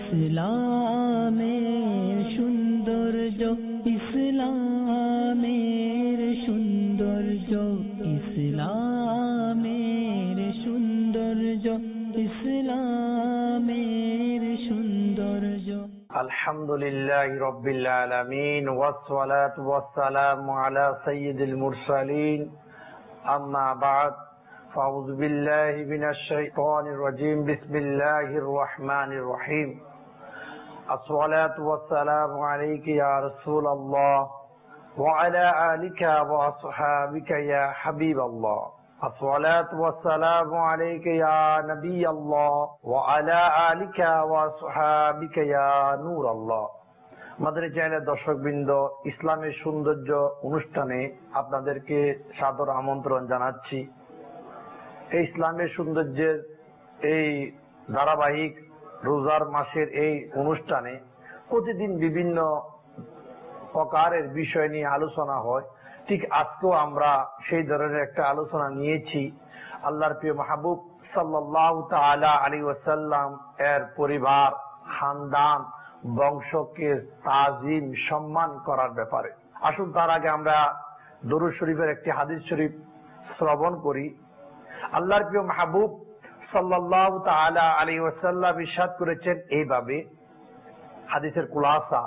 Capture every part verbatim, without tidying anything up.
ইসলামের সৌন্দর্য ইসলামের সৌন্দর্য ইসলামের সৌন্দর্য ইসলামের সৌন্দর্য। আলহামদুলিল্লাহি রাব্বিল আলামিন ওয়াসসালাতু ওয়াসসালামু আলা সাইয়্যিদিল মুরসালিন আম্মা বা'দ ফাউযু বিল্লাহি মিনাশ শাইতানির রাজীম বিসমিল্লাহির রহমানির রহিম আসসালাতু ওয়াসসালামু আলাইকা ইয়া রাসূলুল্লাহ ওয়া আলা আলিকা ওয়া আসহাবিকা ইয়া হাবিবাল্লাহ আসসালাতু ওয়াসসালামু আলাইকা ইয়া নবিয়াল্লাহ ওয়া আলা আলিকা ওয়া আসহাবিকা ইয়া নূরাল্লাহ। আমাদের চ্যানেলের দর্শকবৃন্দ, ইসলামের সৌন্দর্য অনুষ্ঠানে আপনাদেরকে সাদর আমন্ত্রণ জানাচ্ছি। এই ইসলামের সৌন্দর্যের এই ধারাবাহিক রোজার মাসের এই অনুষ্ঠানে প্রতিদিন বিভিন্ন প্রকারের বিষয় নিয়ে আলোচনা হয়। ঠিক আজকেও আমরা সেই ধরনের একটা আলোচনা নিয়েছি। আল্লাহর প্রিয় মাহবুব সাল্লাল্লাহু তাআলা আলাইহি ওয়াসাল্লাম এর পরিবার, খানদান, বংশকে তাজিম সম্মান করার ব্যাপারে। আসুন তার আগে আমরা দরুদ শরীফের একটি হাদিস শরীফ শ্রবণ করি। আল্লাহর প্রিয় মাহবুব সাল্লাল্লাহু তাআলা আলাইহি ওয়াসাল্লাম ইরশাদ করেছেন এইভাবে, হাদিসের খুলাসা,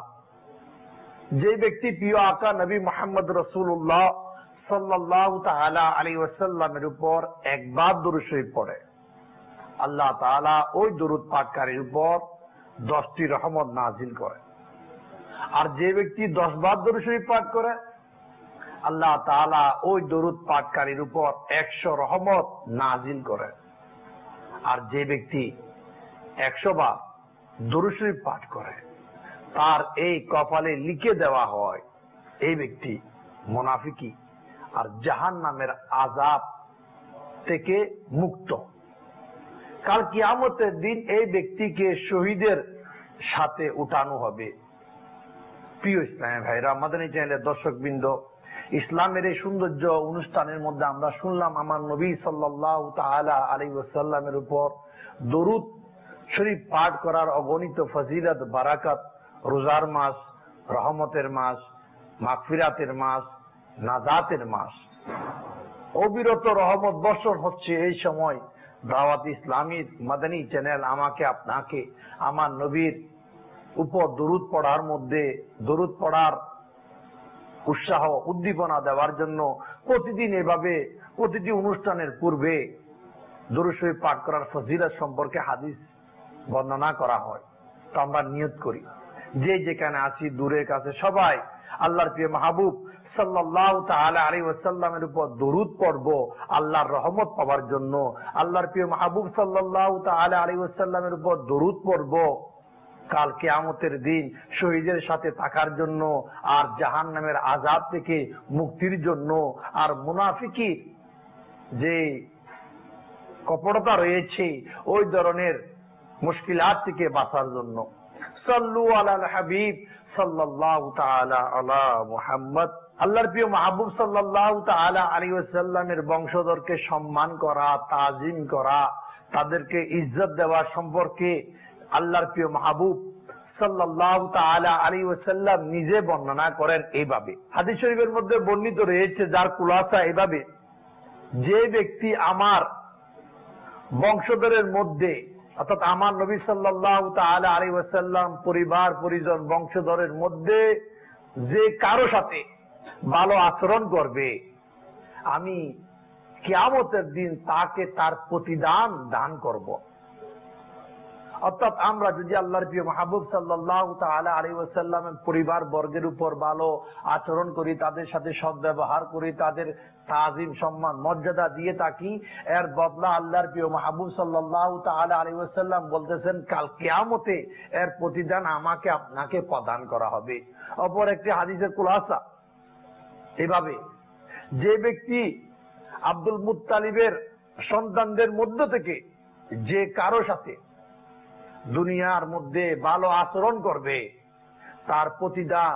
যে ব্যক্তি প্রিয় আকা নবী মুহাম্মদ রাসূলুল্লাহ সাল্লাল্লাহু তাআলা আলাইহি ওয়াসাল্লামের উপর একবার দরুদ শরীফ পড়ে, আল্লাহ তাআলা ওই দরুদ পাঠকারীর উপর দশটি রহমত নাজিল করে। আর যে ব্যক্তি দশ বার দরুদ শরীফ পাঠ করে, আল্লাহ তাআলা ওই দরুদ পাঠকারীর উপর একশো রহমত নাজিল করে। আর যে ব্যক্তি একশো বার দরুদ শরীফ পাঠ করে, তার এই কপালে লিখে দেওয়া হয় এই ব্যক্তি মুনাফিকি আর জাহান্নামের আযাব থেকে মুক্ত। কাল কিয়ামতের দিন এই ব্যক্তিকে শহীদের সাথে উঠানো হবে। প্রিয় ইসলামী ভাইরা, আমাদের এই চ্যানেলের দর্শকবৃন্দ, ইসলামের এই সৌন্দর্য অনুষ্ঠানের মধ্যে আমরা শুনলাম আমার নবী সাল্লাল্লাহু তাআলা আলাইহি ওয়াসাল্লামের উপর দরুদ শরীফ পাঠ করার অগণিত ফজিলত, বারাকাত। রোজার মাস, রহমতের মাস, মাগফিরাতের মাস, নাজাতের মাস, অবিরত রহমত বর্ষণ হচ্ছে এই সময়। দাওয়াত ইসলামীর মাদানী চ্যানেল আমাকে আপনাকে আমার নবীর উপর দরুদ পড়ার মধ্যে দরুদ পড়ার উৎসাহ উদ্দীপনা দেওয়ার জন্য প্রতিদিন এভাবে প্রতিটি অনুষ্ঠানের পূর্বে দরুদ শরীফ পাঠ করার ফজিলত সম্পর্কে হাদিস বর্ণনা করা হয়। তো আমরা নিয়ত করি, যে যেখানে আছি দূরের কাছে সবাই আল্লাহর প্রিয় মাহবুব সাল্লাল্লাহু তাআলা আলাইহি ওয়াসাল্লামের উপর দরুদ পড়ব আল্লাহর রহমত পাওয়ার জন্য। আল্লাহর প্রিয় মাহবুব সাল্লাল্লাহু তাআলা আলাইহি ওয়াসাল্লামের উপর দরুদ পড়ব কাল কিয়ামতের দিন শহীদের সাথে থাকার জন্য, আর জাহান্নামের আযাব থেকে মুক্তির জন্য, আর মুনাফিকি যে কপটতা রয়েছে ওই ধরনের মুশকিলাত থেকে বাঁচার জন্য। সাল্লু আলাল হাবিব সাল্লাল্লাহু তাআলা আলা মুহাম্মদ। আল্লাহর প্রিয় মাহবুব সাল্লাল্লাহু তাআলা আলাইহি ওয়াসাল্লামের বংশধরকে সম্মান করা, তাজিম করা, তাদেরকে ইজ্জত দেওয়া সম্পর্কে আল্লাহর প্রিয় মাহবুব সাল্লাল্লাহু তাআলা আলাইহি ওয়াসাল্লাম নিজে বর্ণনা করেন এইভাবে। হাদিস শরীফের মধ্যে বর্ণিত রয়েছে, যার খুলাসা এইভাবে, যে ব্যক্তি আমার বংশধরের মধ্যে, অর্থাৎ আমার নবী সাল্লাল্লাহু তাআলা আলাইহি ওয়াসাল্লাম পরিবার পরিজন বংশধরের মধ্যে যে কারো সাথে ভালো আচরণ করবে, আমি কিয়ামতের দিন তাকে তার প্রতিদান দান করব। অর্থাৎ আমরা যদি আল্লাহর প্রিয় মাহবুব সাল্লাল্লাহু তাআলা আলাইহি ওয়াসাল্লামের পরিবার বর্গের উপর ভালো আচরণ করি, তাদের সাথে সদ্ব্যবহার করি, তাদের তাজিম সম্মান মর্যাদা দিয়ে থাকি, এর বদলা আল্লাহর প্রিয় মাহবুব সাল্লাল্লাহু তাআলা আলাইহি ওয়াসাল্লাম বলতেছেন কাল কিয়ামতে এর প্রতিদান আমাকে আপনাকে প্রদান করা হবে। অপর একটি হাদিসের খুলাসা এভাবে, যে ব্যক্তি আব্দুল মুত্তালিবের সন্তানদের মধ্য থেকে যে কারো সাথে দুনিয়ার মধ্যে ভালো আচরণ করবে, তার প্রতিদান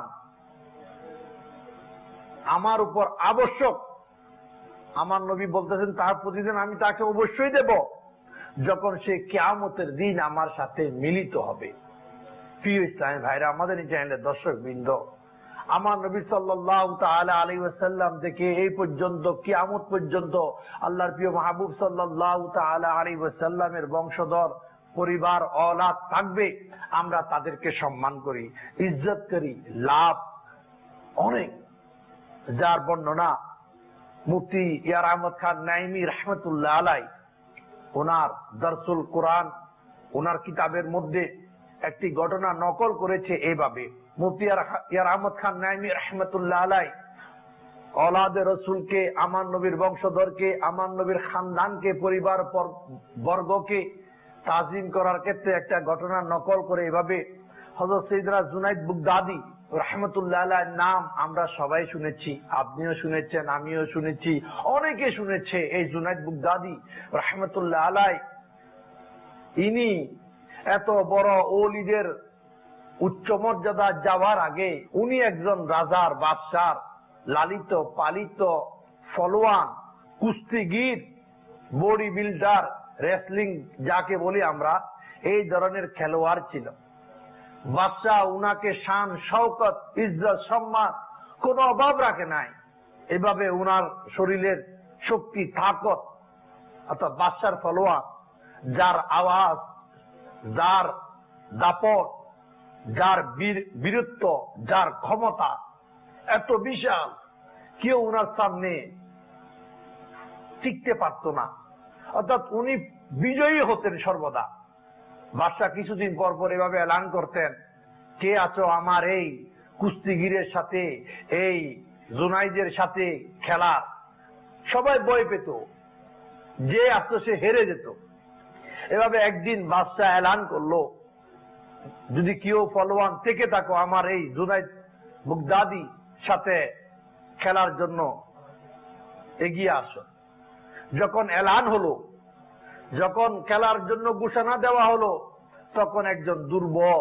আমার উপর আবশ্যক। আমার নবী বলতেছেন তার প্রতিদিন আমি তাকে অবশ্যই দেব যখন সে কিয়ামতের দিন আমার সাথে মিলিত হবে। প্রিয় ইসলামী ভাইরা, আমাদের এই চ্যানেলের দর্শক বৃন্দ, আমার নবী সাল্লাল্লাহু তাআলা আলাইহি ওয়াসাল্লাম থেকে এই পর্যন্ত কিয়ামত পর্যন্ত আল্লাহর প্রিয় মাহবুব সাল্লাল্লাহু তাআলা আলাইহি ওয়াসাল্লামের বংশধর পরিবার औलाद থাকবে। আমরা তাদেরকে সম্মান করি, ইজ্জত করি, লাভ অনেক। যার বর্ণনা মুফতি ইয়ার আহমদ খান নাইমি রহমতুল্লাহ আলাই ওনার দরসুল কোরআন ওনার কিতাবের মধ্যে একটি ঘটনা নকল করেছে এইভাবে। মুফতি ইয়ার আহমদ খান নাইমি রহমতুল্লাহ আলাই औलाद রসুলকে, আমার নবীর বংশধরকে, আমার নবীর খানদানকে, পরিবার বর্গকে তাজিম করার ক্ষেত্রে একটা ঘটনা নকল করে এভাবে, হযরত সাইয়েদনা জুনাইদ বুগদাদি রহমতুল্লাহ আলাইহির নাম আমরা সবাই শুনেছি, আপনিও শুনেছেন, আমিও শুনেছি, অনেকে শুনেছে। এই জুনাইদ বুগদাদি রহমতুল্লাহ আলাইহি ইনি এত বড় ওলিদের উচ্চ মর্যাদা যাওয়ার আগে উনি একজন রাজার, বাদশার লালিত পালিত ফলোয়ান, কুস্তিগির, বডি বিল্ডার, রেসলিং যাকে বলি আমরা, এই ধরনের খেলোয়াড় ছিল। বাদশাহ উনাকে শান, শওকত, ইজ্জত, সম্মান কোনো অভাব রাখে নাই। এভাবে উনার শরীরের শক্তি, তাকত, অর্থাৎ বাদশার ফলোয়ার, যার আওয়াজ, যার দাপট, যার বীরত্ব, যার ক্ষমতা এত বিশাল, কেউ উনার সামনে টিকতে পারত না। অর্থাৎ উনি বিজয়ী হতেন সর্বদা। বাদশাহ কিছুদিন পর পর এভাবে এলান করতেন, কে আছো আমার এই কুস্তিগিরের সাথে, এই জুনাইদের সাথে খেলা। সবাই ভয় পেত, যে আসতো সে হেরে যেত। এভাবে একদিন বাদশাহ এলান করলো, যদি কেউ ফলোয়ান থেকে থাকো আমার এই জুনাইদ বুগদাদি সাথে খেলার জন্য এগিয়ে আসো। যখন এলান হলো, যখন খেলার জন্য ঘোষণা দেওয়া হলো, তখন একজন দুর্বল,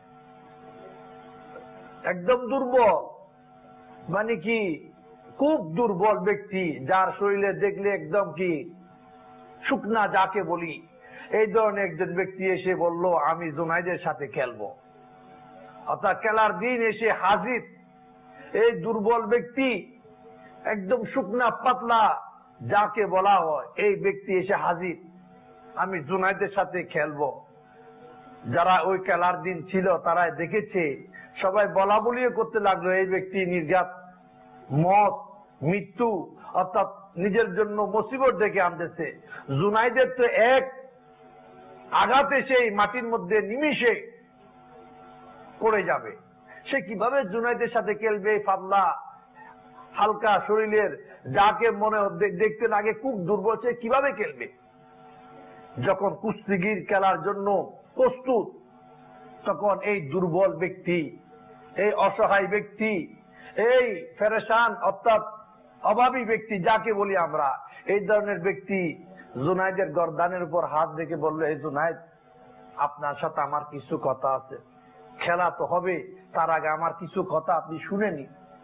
একদম দুর্বল, মানে কি খুব দুর্বল ব্যক্তি, যার শরীরে দেখলে একদম কি শুকনা যাকে বলি, এই ধরনের একজন ব্যক্তি এসে বলল আমি জুনাইদের সাথে খেলবো। অর্থাৎ খেলার দিন এসে হাজির এই দুর্বল ব্যক্তি, একদম শুকনা পাতলা যাকে বলা হয়, এই ব্যক্তি এসে হাজির, আমি জুনাইদের সাথে খেলবো। যারা ওই খেলার দিন ছিল তারা দেখেছে, সবাই বলা বলিও করতে লাগলো এই ব্যক্তি নির্ঘাত মত, মৃত্যু, অর্থাৎ নিজের জন্য মুসিবত ডেকে আনতেছে। জুনাইদের তো এক আঘাতে সেই মাটির মধ্যে নিমিশে পড়ে যাবে, সে কিভাবে জুনাইদের সাথে খেলবে? পাতলা হালকা শরীরের, যাকে মনে দেখতে লাগে খুব দুর্বল, সে কিভাবে খেলবে? যখন কুস্তিগির খেলার জন্য প্রস্তুত, তখন এই দুর্বল ব্যক্তি, এই অসহায় ব্যক্তি, এই ফেরেশান অর্থাৎ অভাবী ব্যক্তি যাকে বলি আমরা, এই ধরনের ব্যক্তি জুনাইদের গর্দানের উপর হাত রেখে বললো, এই জুনাইদ, আপনার সাথে আমার কিছু কথা আছে, খেলা তো হবে, তার আগে আমার কিছু কথা আপনি শুনেনি।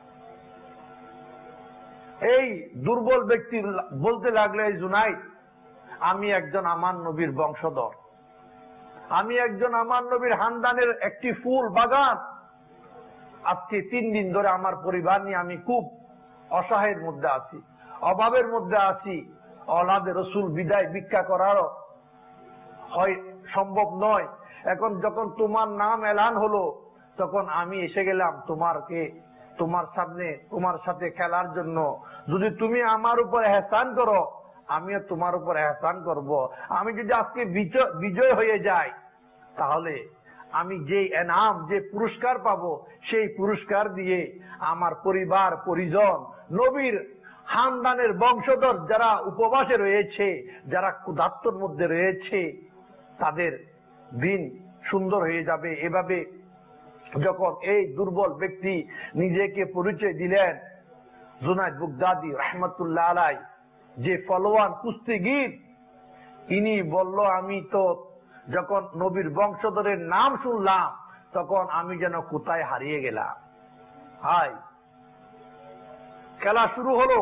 এই দুর্বল ব্যক্তি বলতে লাগলো, এই জুনাইদ, আমি একজন আমার নবীর বংশধর, আমি একজন আমার নবীর খানদানের একটি ফুল বাগান। আজকে তিন দিন ধরে আমার পরিবার নিয়ে আমি খুব অসহায়ের মধ্যে আছি, অভাবের মধ্যে আছি। औलाद রসুল বিদায় ভিক্ষা করারও হয় সম্ভব নয়। এখন যখন তোমার নাম এলান হলো, তখন আমি এসে গেলাম তোমারকে তোমার সামনে, তোমার সাথে খেলার জন্য। যদি তুমি আমার উপর এহসান করো, আমিও তোমার উপর এহসান করব। আমি যদি আজকে বিজয় হয়ে যাই, তাহলে আমি যে এনাম, যে পুরস্কার পাবো, সেই পুরস্কার দিয়ে আমার পরিবার পরিজন, নবীর খানদানের বংশধর যারা উপবাসে রয়েছে, যারা ক্ষুধার্তর মধ্যে রয়েছে, তাদের দিন সুন্দর হয়ে যাবে। এভাবে যখন এই দুর্বল ব্যক্তি নিজেকে পরিচয় দিলেন, জুনাইদ বুগদাদি রহমতুল্লাহ আলাই, যে ফলোয়ান কুস্তিগির, ইনি বলল, আমি তো যখন নবীর বংশধরের নাম শুনলাম, তখন আমি যেন কোথায় হারিয়ে গেলাম। হাই, খেলা শুরু হলো,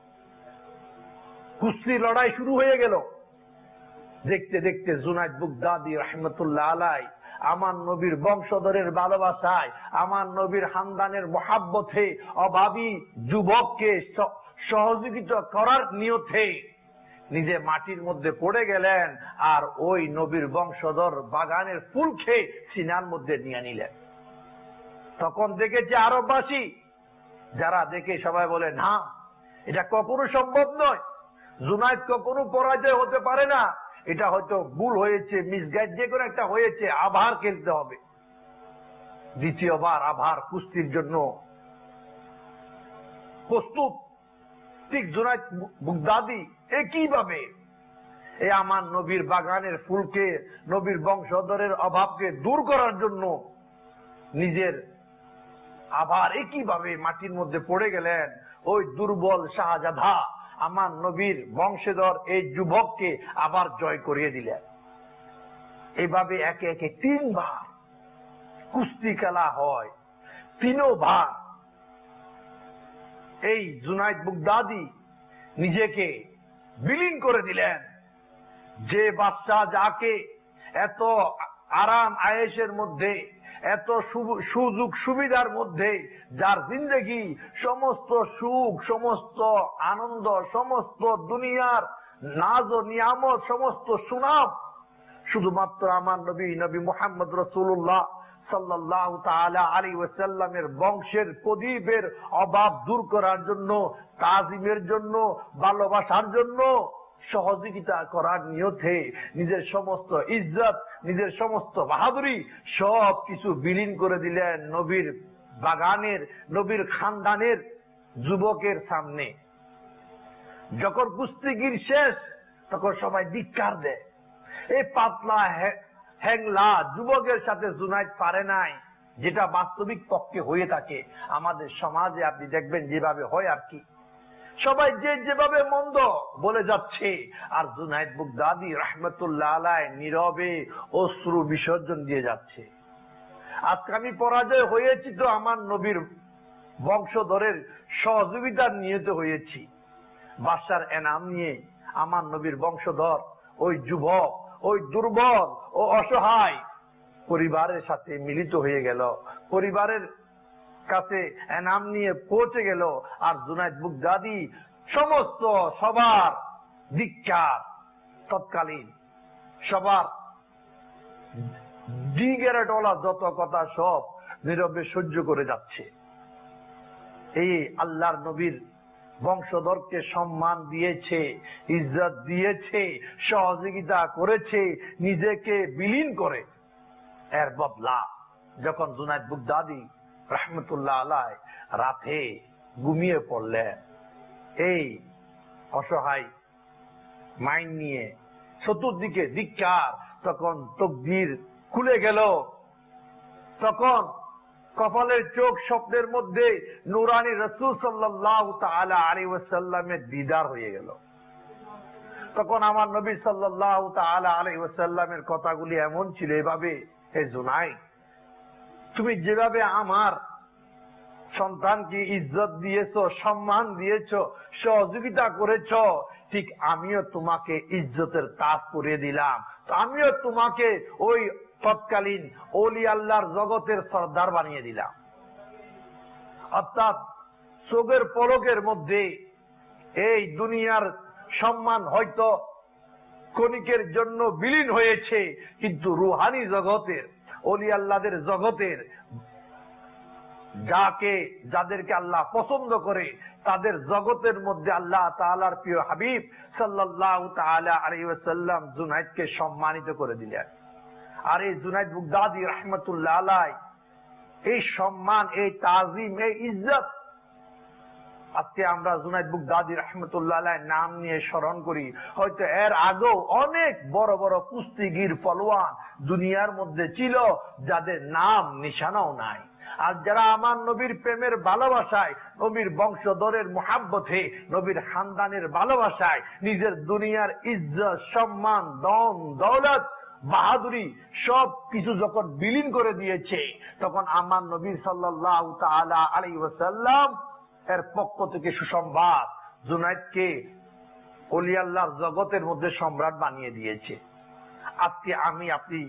কুস্তি লড়াই শুরু হয়ে গেল। দেখতে দেখতে জুনাইদ বুগদাদি রহমতুল্লাহ আলাই আমার নবীর বংশধরের ভালোবাসায়, আমার নবীর খানদানের মহাব্বতে অভাবী যুবককে সহযোগিতা করার নিয়তে নিজে মাটির মধ্যে পড়ে গেলেন, আর ওই নবীর বংশধর বাগানের ফুল খেয়ে সিনার মধ্যে নিয়ে নিলেন। তখন দেখেছে আরববাসী, যারা দেখে সবাই বলে না, এটা কখনো সম্ভব নয়, জুনায়েদ কখনো পরাজয় হতে পারে না, এটা হয়তো ভুল হয়েছে, মিসগাইড যে কোনো একটা হয়েছে, আবার খেলতে হবে। দ্বিতীয়বার আবার কুস্তির জন্য প্রস্তুত। ঠিক জুনায়েদ বাগদাদি একইভাবে এই আমার নবীর বাগানের ফুলকে, নবীর বংশধরের অভাবকে দূর করার জন্য নিজের আবার একইভাবে মাটির মধ্যে পড়ে গেলেন। ওই দুর্বল শাহজাদা আমার নবীর বংশধর এই যুবককে আবার জয় করিয়ে দিলেন। এইভাবে একে একে তিনবার কুস্তি খেলা হয়। তিনবার এই জুনায়েদ বাগদাদি নিজেকে বিলীন করে দিলেন। যে বাদশা যাকে এত আরাম আয়েশের মধ্যে, এত সুযোগ সুবিধার মধ্যে, যার জিন্দেগি সমস্ত সুখ, সমস্ত আনন্দ, সমস্ত দুনিয়ার নাজ ও নিয়ামত, সমস্ত সুনাম শুধুমাত্র আমার নবী নবী মুহাম্মদ রাসূলুল্লাহ সাল্লাল্লাহু তাআলা আলাইহি ওয়াসাল্লামের বংশের প্রদীপের অভাব দূর করার জন্য, তাজিমের জন্য, ভালোবাসার জন্য, সহযোগিতা করার নিয়তে নিজের সমস্ত ইজ্জত, নিজের সমস্ত বাহাদুরি সব কিছু বিলীন করে দিলেন নবীর বাগানের, নবীর খানদানের যুবকের সামনে। যখন কুস্তিগির শেষ, তখন সবাই ধিক্কার দেয়। এই পাতলা হ্যাংলা যুবকের সাথে জুনায়েদ পারে নাই, যেটা বাস্তবিক পক্ষে হয়ে থাকে আমাদের সমাজে। আপনি দেখবেন যেভাবে হয় আর কি, সবাই যে যেভাবে মন্দ বলে যাচ্ছে, আর জুনায়েদ বাগদাদি রাহমাতুল্লাহ আলাইহি নীরবে অশ্রু বিসর্জন দিয়ে যাচ্ছে। আজকে আমি পরাজয় হয়েছি তো আমার নবীর বংশধরের সহযোগিতার নিয়তে হয়েছি। বাদশার এনাম নিয়ে আমার নবীর বংশধর ওই যুবক, ওই দুর্বল ও অসহায় পরিবারের সাথে মিলিত হয়ে গেল, পরিবারের কাছে এনাম নিয়ে পৌঁছে গেল। আর জুনায়েদ বাগদাদি সমস্ত সবার ধিক্কার, তৎকালীন সবার ডিগেরেটওয়ালা যত কথা সব নীরবে সহ্য করে যাচ্ছে। এই আল্লাহর নবীর বংশধরকে সম্মান দিয়েছে, ইজ্জত দিয়েছে, সহযোগিতা করেছে, নিজেকে বিলীন করে। এর বদলা যখন জুনায়েদ বাগদাদি রাহমাতুল্লাহ আলাইহি রাতে ঘুমিয়ে পড়লেন, এই অসহায় মাইন্ড নিয়ে চতুর্দিকে ধিক্কার, তখন তাকদীর খুলে গেল। তখন কপালের চোখ স্বপ্নের মধ্যে নূরানী রাসূল সাল্লাল্লাহু তাআলা আলাইহি ওয়াসাল্লামের দিদার হয়ে গেল। তখন আমার নবী সাল্লাল্লাহু তাআলা আলাইহি ওয়াসাল্লামের কথাগুলি এমন ছিল, এভাবে, হে জুনায়েদ, তুমি যেভাবে আমার সন্তানকে ইজ্জত দিয়েছো, সম্মান দিয়েছো, সহযোগিতা করেছো, ঠিক আমিও তোমাকে ইজ্জতের তাজ পরিয়ে দিলাম। তো আমিও তোমাকে ওই তৎকালীন ওলি আল্লাহর জগতের সর্দার বানিয়ে দিলাম। অর্থাৎ চোখের পলকের মধ্যে এই দুনিয়ার সম্মান হয়তো ক্ষণিকের জন্য বিলীন হয়েছে, কিন্তু রুহানি জগতের, ওলি আল্লাহদের জগতের, যাকে যাদেরকে আল্লাহ পছন্দ করে, তাদের জগতের মধ্যে আল্লাহ তাআলার প্রিয় হাবিব সাল্লাল্লাহু তাআলা আলাইহি ওয়াসাল্লাম জুনায়েদকে সম্মানিত করে দিলেন। আর এই জুনায়েদ বাগদাদি রাহমাতুল্লাহ আলাইহি এই সম্মান, এই তাজিম, এই ইজ্জত, আজকে আমরা জুনায়েদ বাগদাদি রাহমাতুল্লাহ আলাইহি নাম নিয়ে স্মরণ করি। হয়তো এর আগেও অনেক বড় বড় কুস্তিগির পলোয়ান দুনিয়ার মধ্যে ছিল, যাদের নাম নিশানাও নাই। আর যারা আমার নবীর প্রেমের ভালোবাসায়, নবীর বংশধরের মুহাব্বতে, নবীর খানদানের ভালোবাসায় নিজের দুনিয়ার ইজ্জত, সম্মান, ধন দৌলত, বাহাদুরি সব কিছু যখন বিলীন করে দিয়েছে, তখন আমার নবী সাল্লাল্লাহু তাআলা আলাইহি ওয়াসাল্লাম এর পক্ষ থেকে সুসংবাদ, জুনায়েদকে ওলি আল্লাহর জগতের মধ্যে সম্রাট বানিয়ে দিয়েছে। আজকে আমি আপনি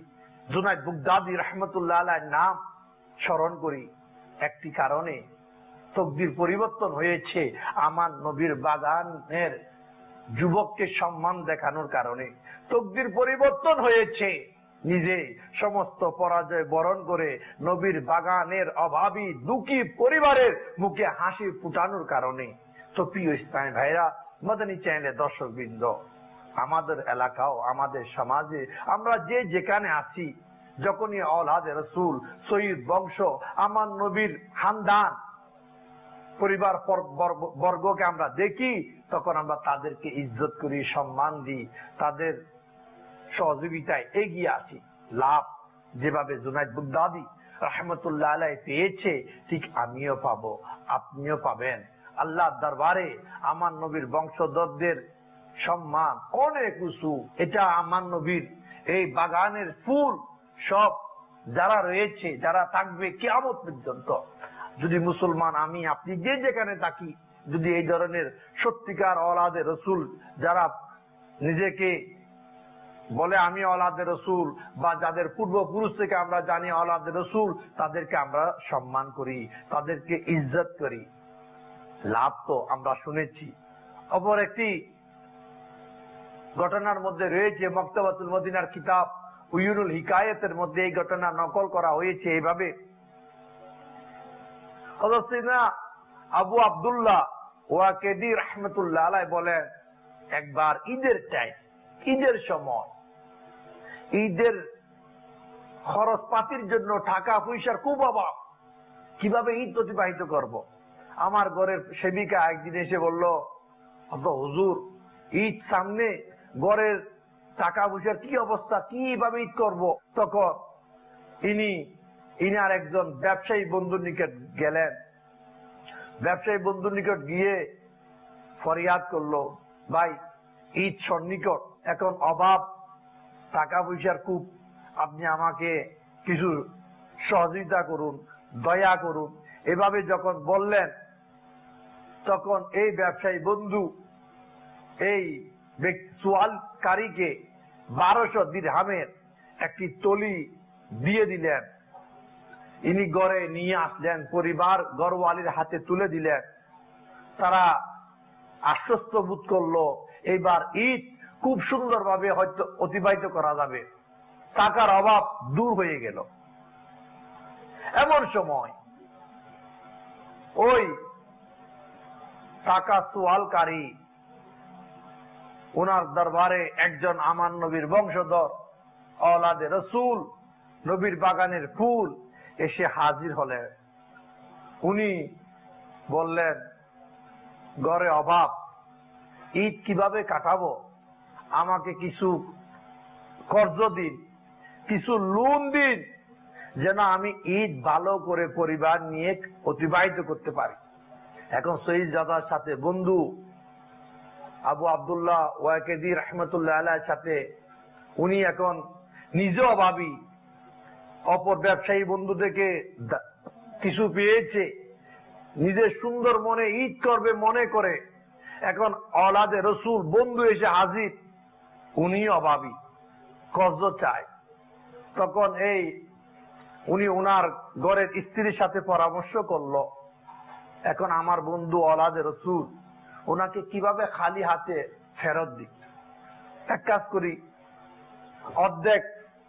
জুনায়েদ বাগদাদী রাহমাতুল্লাহ আলাইহির নাম স্মরণ করি একটি কারণে। তকদির পরিবর্তন হয়েছে আমার নবীর বাগানের যুবককে সম্মান দেখানোর কারণে। তকদির পরিবর্তন হয়েছে নিজে সমস্ত পরাজয় বরণ করে নবীর বাগানের অভাবী দুঃখী পরিবারের মুখে হাসি ফুটানোর কারণে। তো প্রিয় ইসলামী ভাইরা, মাদানী চ্যানেলের দর্শকবৃন্দ, আমাদের এলাকাও আমাদের সমাজে আমরা যে যেখানে আছি, যখনই আওলাদে রাসূল সঈদ বংশ আমার নবীর খানদান পরিবার বর্গকে আমরা দেখি, তখন আমরা তাদেরকে ইজ্জত করি, সম্মান দিই, তাদের সহযোগিতায় এগিয়ে আসি। লাভ যেভাবে জুনায়েদ বাগদাদী রাহমাতুল্লাহ আলাইহি পেয়েছে, ঠিক আমিও পাবো, আপনিও পাবেন। আল্লাহর দরবারে আমার নবীর বংশধরদের সম্মান অনেক উঁচু। এটা আমার নবীর এই বাগানের ফুল সব যারা রয়েছে, যারা থাকবে কিয়ামত পর্যন্ত। যদি মুসলমান আমি আপনি যে যেখানে থাকি, যদি এই ধরনের সত্যিকার আওলাদে রাসূল যারা নিজেকে বলে আমি আওলাদে রাসূল, বা যাদের পূর্বপুরুষ থেকে আমরা জানি আওলাদে রাসূল, তাদেরকে আমরা সম্মান করি, তাদেরকে ইজ্জত করি, লাভ তো আমরা শুনেছি। অপর একটি ঘটনার মধ্যে রয়েছে মকতবাতুল মদিনার কিতাব উয়ুনুল হিকায়াতের মধ্যে এই ঘটনা নকল করা হয়েছে এইভাবে। হযরত সাইয়েদনা আবু আব্দুল্লাহ ওয়াকেদি রাহমাতুল্লাহ আলাইহি বলেন, একবার ঈদের টাইম, ঈদের সময়, ঈদের খরচপাতির জন্য টাকা পয়সার খুব অভাব, কিভাবে ঈদ অতিবাহিত করব। আমার ঘরের সেবিকা একদিন এসে বলল, হুজুর ঈদ সামনে, ঘরের টাকা পয়সার কি অবস্থা, কিভাবে ঈদ করব। তখন ইনি ইনার একজন ব্যবসায়ী বন্ধুর নিকট গেলেন। ব্যবসায়ী বন্ধুর নিকট গিয়ে ফরিয়াদ করলো, ভাই ঈদ সন্নিকট, এখন অভাব, টাকা পয়সার খুব, আপনি আমাকে কিছু সহযোগিতা করুন, দয়া করুন। এভাবে যখন বললেন, তখন এই ব্যবসায়ী বন্ধু এই সোয়ালকারীকে বারোশো দিরহামের একটি তলি দিয়ে দিলেন। ইনি ঘরে নিয়ে আসলেন, পরিবার ঘরওয়ালির হাতে তুলে দিলেন। তারা আশ্বস্ত বোধ করলো এইবার ঈদ খুব সুন্দরভাবে হয়তো অতিবাহিত করা যাবে, টাকার অভাব দূর হয়ে গেল। এমন সময় ওই টাকা সোয়ালকারী ওনার দরবারে একজন আমার নবীর বংশধর আওলাদে রাসূল, নবীর বাগানের ফুল এসে হাজির হলেন। উনি বললেন, ঘরে অভাব, ঈদ কিভাবে কাটাবো, আমাকে কিছু কর্জ দিন, কিছু লোন দিন, যেন আমি ঈদ ভালো করে পরিবার নিয়ে অতিবাহিত করতে পারি। এখন সঈদ জাদার সাথে বন্ধু আবু আব্দুল্লাহ ওয়াকেদি রাহমাতুল্লাহ আলাইহির সাথে উনি এখন নিজে অভাবী, অপর ব্যবসায়ী বন্ধু থেকে কিছু পেয়েছে, নিজের সুন্দর মনে ঈদ করবে মনে করে, এখন আওলাদে রাসূল বন্ধু এসে হাজির, উনি অভাবী, কর্জ চায়। তখন এই উনি ওনার ঘরের স্ত্রীর সাথে পরামর্শ করলো, এখন আমার বন্ধু আওলাদে রাসূল, ওনাকে কিভাবে খালি হাতে ফেরত দিই। এক কাজ করি, অর্ধেক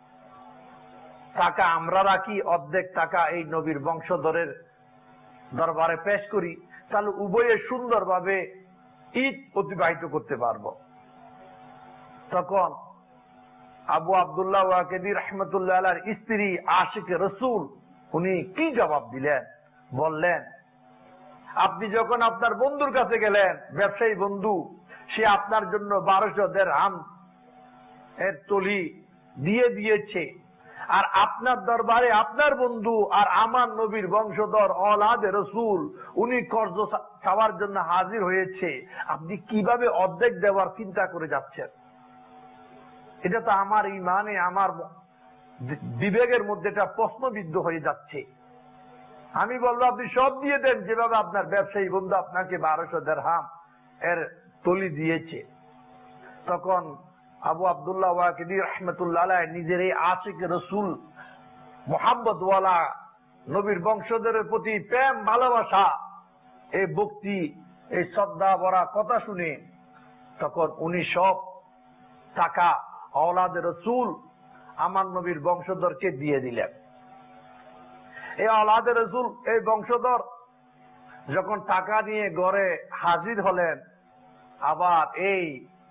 টাকা আমরা রাখি, অর্ধেক টাকা এই নবীর বংশধরের দরবারে পেশ করি, তাহলে উভয়ে সুন্দরভাবে ঈদ অতিবাহিত করতে পারবো। তখন আবু আব্দুল্লাহ ওয়াকেদি রাহমাতুল্লাহ আলাইহির স্ত্রী আশিকে রাসূল উনি কি জবাব দিলেন, বললেন, আপনি যখন আপনার বন্ধুর কাছে গেলেন, ব্যবসায়ী বন্ধু, সে আপনার জন্য বারোশো দিরহাম এর তলি দিয়ে দিয়েছে, আর আপনার দরবারে আপনার বন্ধু আর আমার নবীর বংশধর আওলাদে রাসূল উনি কর্জ চাওয়ার জন্য হাজির হয়েছে, আপনি কিভাবে অর্ধেক দেওয়ার চিন্তা করে যাচ্ছেন? এটা তো আমার ইমানে, আমার বিবেকের মধ্যে একটা প্রশ্নবিদ্ধ হয়ে যাচ্ছে। আমি বলবো আপনি সব দিয়ে দেন, যেভাবে আপনার ব্যবসায়ী বন্ধু আপনাকে বারোশো দিরহাম এর তলি দিয়েছে। তখন আবু আব্দুল্লাহ ওয়াকিদি রাহমাতুল্লাহ আলাইহি নিজের এই আশিক রাসূল মুহাম্মদ ওয়ালা নবীর বংশধরের প্রতি প্রেম ভালোবাসা, এই ভক্তি, এই শ্রদ্ধা ভরা কথা শুনে তখন উনি সব টাকা আওলাদে রাসূল আমার নবীর বংশধরকে দিয়ে দিলেন। এই আওলাদে রাসূল এই বংশধর যখন টাকা নিয়ে ঘরে হাজির হলেন, আবার এই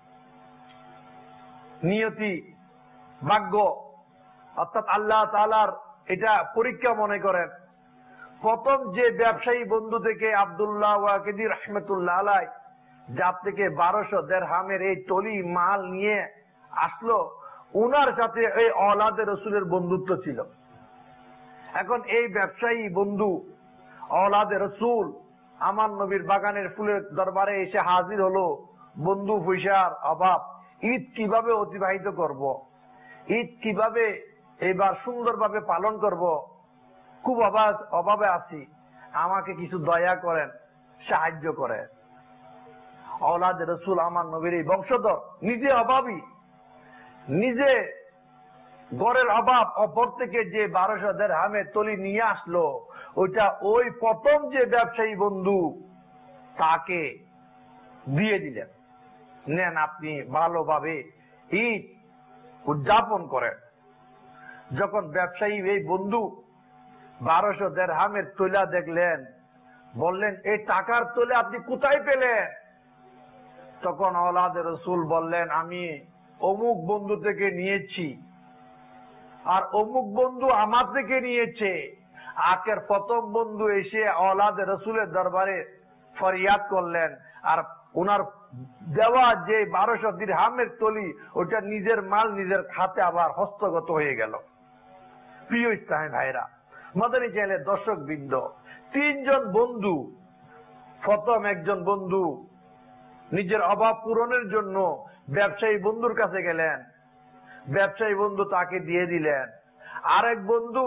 নিয়তি ভাগ্য অর্থাৎ আল্লাহ তাআলার এটা পরীক্ষা মনে করেন। প্রথম যে ব্যবসায়ী বন্ধু থেকে আব্দুল্লাহ ওয়াকিদি রাহমাতুল্লাহ আলাইহি যার থেকে বারোশো দিরহামের এই টলি মাল নিয়ে আসলো, উনার সাথে এই আওলাদে রাসূলের বন্ধুত্ব ছিল। এখন এই ব্যবসায়ী বন্ধু আওলাদে রাসূল আমার নবীর বাগানের ফুলের দরবারে এসে হাজির হলো। বন্ধু পয়সার অভাব, ঈদ কিভাবে অতিবাহিত করব, ঈদ কিভাবে এবার সুন্দরভাবে পালন করব, খুব অভাব অভাবে আছি, আমাকে কিছু দয়া করেন, সাহায্য করেন। আওলাদে রাসূল আমার নবীর এই বংশধর নিজে অভাবী, নিজে গড়ের অভাব, অপর থেকে যে বারোশো দিরহামের তলি নিয়ে আসলো, ওইটা ওই প্রথম যে ব্যবসায়ী বন্ধু তাকে দিয়ে দিলেন, নেন আপনি ভালোভাবে ঈদ উদযাপন করেন। যখন ব্যবসায়ী এই বন্ধু বারোশো দিরহামের তৈলা দেখলেন, বললেন এই টাকার তৈলা আপনি কোথায় পেলেন? তখন আওলাদে রাসূল বললেন আমি অমুক বন্ধু থেকে নিয়েছি, আর অমুক বন্ধু আমার থেকে নিয়েছে। আখের প্রথম বন্ধু এসে আওলাদে রাসূলের দরবারে ফরিয়াদ করলেন, আর ওনার দেওয়া যে বারোশো দিরহামের তলি ওটা নিজের মাল নিজের খাতে আবার হস্তগত হয়ে গেল। প্রিয় ইসলামী ভাইরা, মাদানী চ্যানেলের দর্শক বৃন্দ, তিনজন বন্ধু, প্রথম একজন বন্ধু নিজের অভাব পূরণের জন্য ব্যবসায়ী বন্ধুর কাছে গেলেন, ব্যবসায়ী বন্ধু তাকে দিয়ে দিলেন। আরেক বন্ধু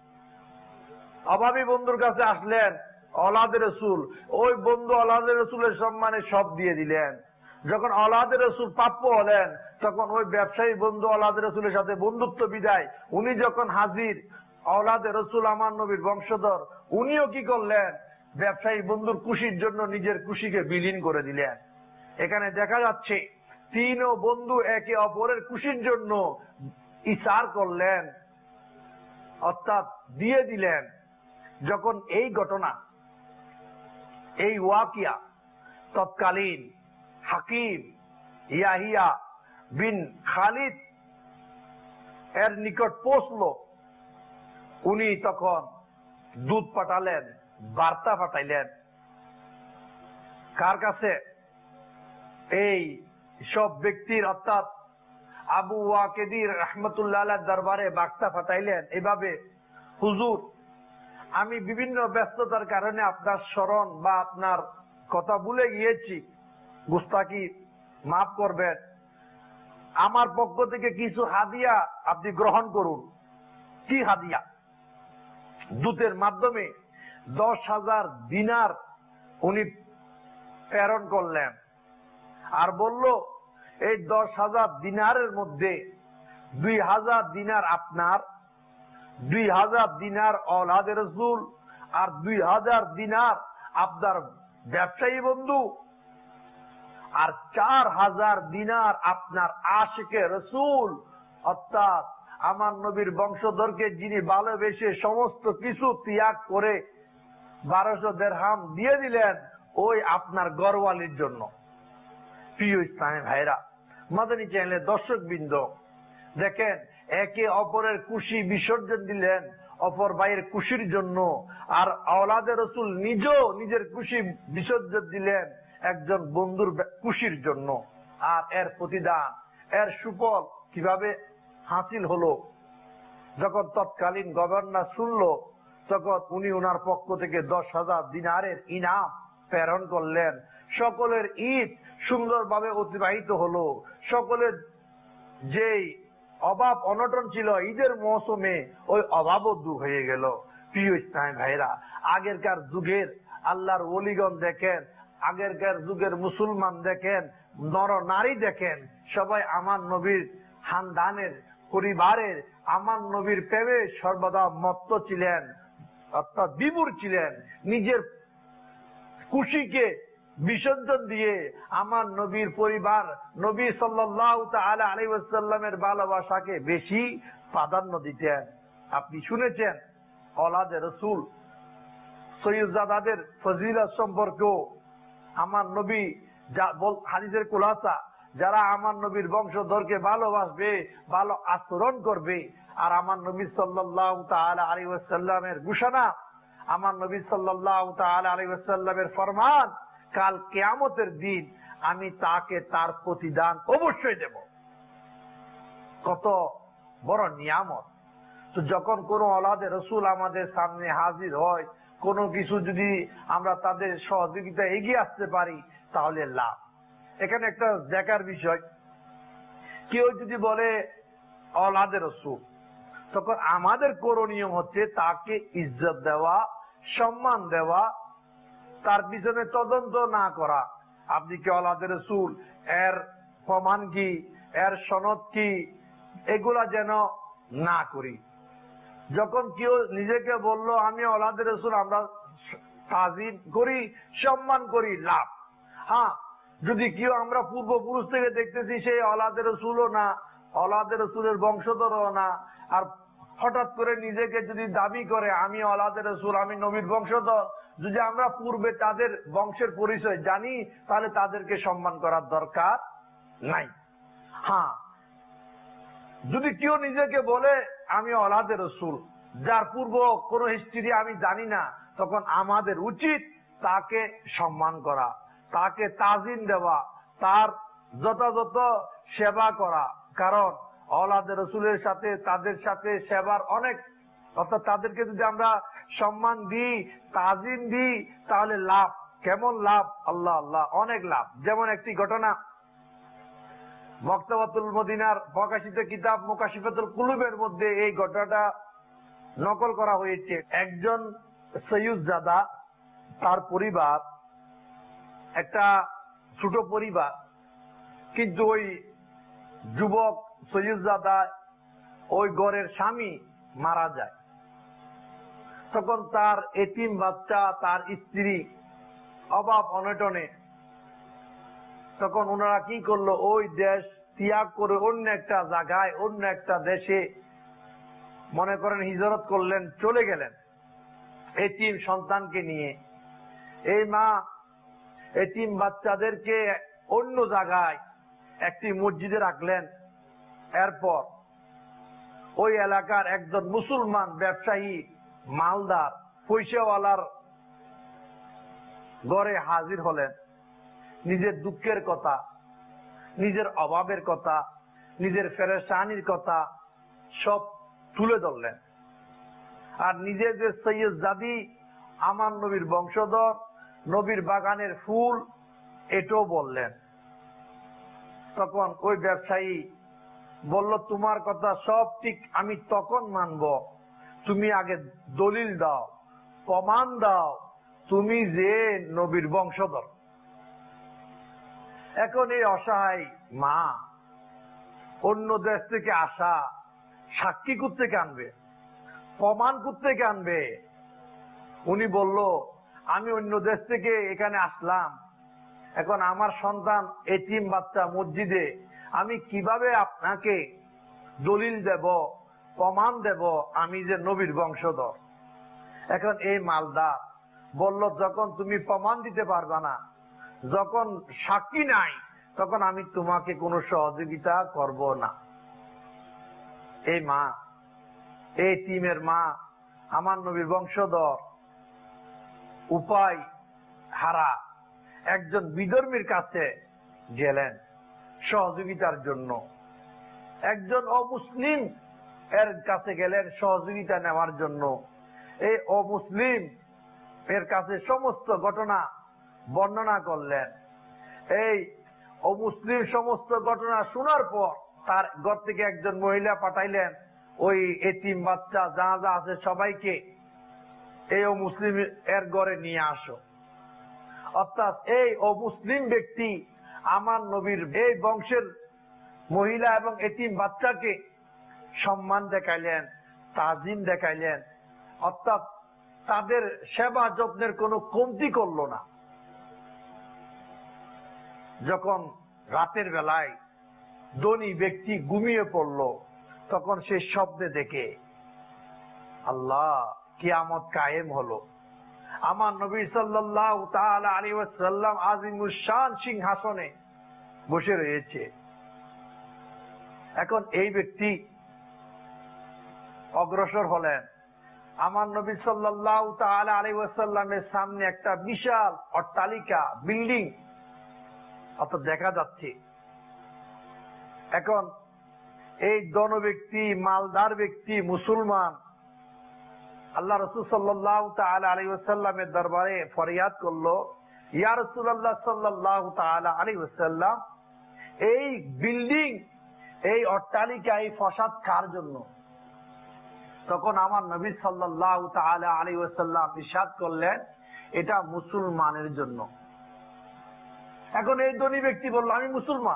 অভাবী বন্ধুর কাছে আসলেন, আওলাদে রাসূল, ওই বন্ধু আওলাদে রাসূলের সম্মানে সব দিয়ে দিলেন। যখন আওলাদে রাসূল প্রাপ্য হলেন, তখন ওই ব্যবসায়ী বন্ধু আওলাদে রাসূলের সাথে বন্ধুত্ব বিদায়, উনি যখন হাজির, আওলাদে রাসূল আমার নবীর বংশধর, উনিও কি করলেন, ব্যবসায়ী বন্ধুর খুশির জন্য নিজের খুশিকে বিলীন করে দিলেন। এখানে দেখা যাচ্ছে তিনও বন্ধু একে অপরের খুশির জন্য ইসার করলেন, অর্থাৎ দিয়ে দিলেন। যখন এই ঘটনা, এই ওয়াকিয়া তৎকালীন হাকিম ইয়াহিয়া বিন খালিদ এর নিকট পৌঁছল, উনি তখন দূত পাঠালেন, বার্তা পাঠাইলেন। কার কাছে? এই সব ব্যক্তির অর্থাৎ আবু ওয়াকিদি রাহমাতুল্লাহ আলাইহির দরবারে বার্তা পাঠাইলেন এভাবে, হুজুর আমি বিভিন্ন ব্যস্ততার কারণে আপনার স্মরণ বা আপনার কথা ভুলে গিয়েছি, গুস্তাকি মাফ করবেন। আমার পক্ষ থেকে কিছু হাদিয়া আপনি গ্রহণ করুন। কি হাদিয়া? দূতের মাধ্যমে দশ হাজার দিনার উনি প্রেরণ করলেন, আর বলল এই দশ হাজার দিনারের মধ্যে দুই হাজার দিনার আপনার, দুই হাজার দিনার আওলাদে রাসূল, আর দুই হাজার দিনার আপনার ব্যবসায়ী বন্ধু, আর চার হাজার দিনার আপনার আশিকে রাসূল, অর্থাৎ আমার নবীর বংশধরকে যিনি ভালোবেসে সমস্ত কিছু ত্যাগ করে বারোশো দিরহাম দিয়ে দিলেন, ওই আপনার ঘরওয়ালির জন্য। প্রিয় ইসলামী ভাইরা, মাদানী চ্যানেলের দর্শক বৃন্দ, দেখেন একে অপরের খুশি বিসর্জন দিলেন অপর ভাইয়ের খুশির জন্য, আর আওলাদে রাসূল নিজেও নিজের খুশি বিসর্জন দিলেন একজন বন্ধুর খুশির জন্য। আর এর প্রতিদান, এর সুফল কিভাবে হাসিল হলো? যখন তৎকালীন গভর্নর শুনলো, তখন উনি ওনার পক্ষ থেকে দশ হাজার দিনারের ইনাম প্রেরণ করলেন। সকলের ঈদ সুন্দরভাবে অতিবাহিত হলো। সকলের যেই অভাব অনটন ছিল ঈদের মৌসুমে, ওই অভাবও দূর হয়ে গেল। প্রিয় ইসলামী ভাইরা, আগেরকার যুগের আল্লাহর ওলিগণ দেখেন আগেরকার যুগের মুসলমান দেখেন, নর নারী দেখেন, সবাই আমার নবীর খানদানের পরিবারের, আমার নবীর প্রেমে সর্বদা মত্ত ছিলেন, অর্থাৎ বিভোর ছিলেন। নিজের খুশিকে বিসর্জন দিয়ে আমার নবীর পরিবার, নবী সাল্লাল্লাহু তাআলা আলাইহি ওয়াসাল্লামের ভালোবাসাকে বেশি প্রাধান্য দিতেন। আপনি শুনেছেন ওলাদে রাসূল সৈয়দজাদাদের ফজিলত সম্পর্কেও আমার নবী হাদিসের খুলাসা, যারা আমার নবীর বংশধরকে ভালোবাসবে, ভালো আচরণ করবে, আর আমার নবী সাল্লাল্লাহু তাআলা আলাইহি ওয়াসাল্লামের ঘোষণা, আমার নবী সাল্লাল্লাহু তাআলা আলাইহি ওয়াসাল্লামের ফরমান, কাল কিয়ামতের দিন আমি তাকে তার প্রতিদান অবশ্যই দেব। কত বড় নিয়ামত! তো যখন কোন ওলাদে রাসূল আমাদের সামনে হাজির হয়, কোনো কিছু যদি আমরা তাদের সহযোগিতা এগিয়ে আসতে পারি তাহলে লাভ। এখানে একটা দেখার বিষয়, কেউ যদি বলে ওলাদে রাসূল, তখন আমাদের করণীয় হচ্ছে তাকে ইজ্জত দেওয়া, সম্মান দেওয়া, তার পিছনে তদন্ত না করা। আপনি কি ওলাদে রাসূল, এর প্রমাণ কি, এর সনদ কি, এগুলা যেন না করি। যখন কেউ নিজেকে বললো আমি ওলাদে রাসূল, আমরা তাজিম করি, সম্মান করি, লাভ। হ্যাঁ, যদি কেউ আমরা পূর্বপুরুষ থেকে দেখতেছি সেই ওলাদে রাসূলও না, ওলাদে রাসূলের বংশধরও না, আর হঠাৎ করে নিজেকে যদি দাবি করে আমি ওলাদে রাসূল, আমি নবীর বংশধর, যদি আমরা পূর্বে তাদের বংশের পরিচয় জানি, তাহলে তাদেরকে সম্মান করার দরকার নাই। হ্যাঁ, যদি কেউ নিজেকে বলে আমি ওলাদে রাসূল, যার পূর্ব কোন হিস্ট্রি আমি জানি না, তখন আমাদের উচিত তাকে সম্মান করা, তাকে তাজিম দেওয়া, তার যথাযথ সেবা করা। কারণ ওলাদে রাসূলের সাথে, তাদের সাথে সেবার অনেক, অর্থাৎ তাদেরকে যদি আমরা সম্মান দিই, তাজিম দিই, তাহলে লাভ। কেমন লাভ? আল্লাহ আল্লাহ, অনেক লাভ। যেমন একটি ঘটনা, মক্তবাতুল মদিনার প্রকাশিত কিতাব মুকাশিফাতুল কুলুবের মধ্যে এই ঘটনাটা নকল করা হয়েছে। একজন সৈয়দজাদা, তার পরিবার একটা ছোট পরিবার, কিন্তু ওই যুবক সৈয়দজাদা, ওই ঘরের স্বামী মারা যায়। তখন তার এতিম বাচ্চা, তার স্ত্রী অভাব অনটনে, তখন ওনারা কি করলো, ওই দেশ ত্যাগ করে অন্য একটা জায়গায়, অন্য একটা দেশে মনে করেন হিজরত করলেন, চলে গেলেন এতিম সন্তানকে নিয়ে। এই মা এতিম বাচ্চাদেরকে অন্য জায়গায় একটি মসজিদে রাখলেন। এরপর ওই এলাকার একজন মুসলমান ব্যবসায়ী, মালদার, পয়সাওয়ালার ঘরে হাজির হলেন। নিজের দুঃখের কথা, নিজের অভাবের কথা, নিজের পেরেশানির কথা সব তুলে ধরলেন। আর নিজের যে সৈয়দজাদি, আমার নবীর বংশধর, নবীর বাগানের ফুল, এটাও বললেন। তখন ওই ব্যবসায়ী বলল, তোমার কথা সব ঠিক, আমি তখন মানব, তুমি আগে দলিল দাও, প্রমাণ দাও তুমি যে নবীর বংশধর। এখন এই অসহায় মা অন্য দেশ থেকে আসা সাক্ষী কোত্থেকে আনবে, প্রমাণ কোত্থেকে আনবে? উনি বলল, আমি অন্য দেশ থেকে এখানে আসলাম, এখন আমার সন্তান এতিম বাচ্চা মসজিদে, আমি কিভাবে আপনাকে দলিল দেব, প্রমাণ দেব আমি যে নবীর বংশধর? এখন এই মালদার বলল, যখন তুমি প্রমাণ দিতে পারবা না, যখন সাক্ষী নাই, তখন আমি তোমাকে কোনো সহযোগিতা করব না। এই মা, এই টিমের মা, আমার নবীর বংশধর, উপায় হারা একজন বিধর্মীর কাছে গেলেন সহযোগিতার জন্য। একজন অমুসলিম এর কাছে গেলেন সহযোগিতা নেওয়ার জন্য। এই অমুসলিম এর কাছে সমস্ত ঘটনা বর্ণনা করলেন। এই অমুসলিম সমস্ত ঘটনা শোনার পর তার ঘর থেকে একজন মহিলা পাঠাইলেন, ওই এতিম বাচ্চা যা যা আছে সবাইকে এই অমুসলিম এর ঘরে নিয়ে আসো। অর্থাৎ এই অমুসলিম ব্যক্তি আমার নবীর এই বংশের মহিলা এবং এতিম বাচ্চাকে সম্মান দেখাইলেন, তাজিম দেখাইলেন, অর্থাৎ তাদের সেবা যত্নের কোনো কমতি করলো না। যখন রাতের বেলায় ধনী ব্যক্তি ঘুমিয়ে পড়ল, তখন সে স্বপ্নে দেখে আল্লাহ কিয়ামত কায়েম হলো, আমার নবী সাল্লাল্লাহু তাআলা আলাইহি ওয়াসাল্লাম আজিমুশ শান সিংহাসনে বসে রয়েছে। এখন এই ব্যক্তি অগ্রসর হলেন, আমার নবী সাল্লাল্লাহু তাআলা আলাইহি ওয়াসাল্লামের সামনে একটা বিশাল অট্টালিকা, বিল্ডিং অর্থাৎ দেখা যাচ্ছে। এখন এই ধনী ব্যক্তি, মালদার ব্যক্তি, মুসলমান, আল্লাহ রাসূল সাল্লাল্লাহু তাআলা আলাইহি ওয়াসাল্লামের দরবারে ফরিয়াদ করলো, ইয়া রাসূলুল্লাহ সাল্লাল্লাহু তাআলা আলাইহি ওয়াসাল্লাম, এই বিল্ডিং, এই অট্টালিকা, এই ফসাদ কার জন্য? তখন আমার নবী সাল্লাল্লাহু তাআলা আলাইহি ওয়াসাল্লাম ইরশাদ করলেন, এটা মুসলমানের জন্য। এখন এই ধনী ব্যক্তি বলল, আমি মুসলমান।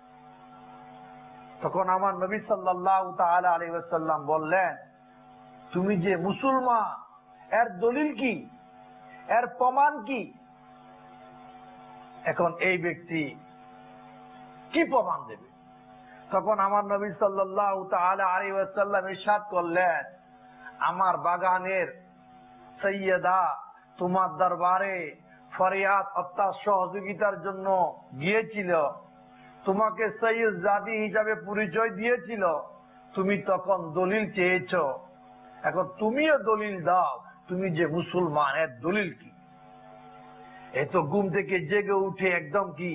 তখন আমার নবী সাল্লাল্লাহু তাআলা আলাইহি ওয়াসাল্লাম বললেন, তুমি যে মুসলমান, এর দলিল কি, এর প্রমাণ কি? এখন এই ব্যক্তি কি প্রমাণ দেবে? তখন আমার নবী সাল্লাল্লাহু তাআলা আলাইহি ওয়াসাল্লাম ইরশাদ করলেন, আমার বাগানের সৈয়দা তোমার দরবারে ফরিয়াদ অর্থাৎ সহযোগিতার জন্য গিয়েছিল, তোমাকে সৈয়দ জাদি হিসাবে পরিচয় দিয়েছিল, তুমি তখন দলিল চেয়েছ, এখন তুমিও দলিল দাও, তুমি যে মুসলমান, এর দলিল কি? এত ঘুম থেকে জেগে উঠে একদম কি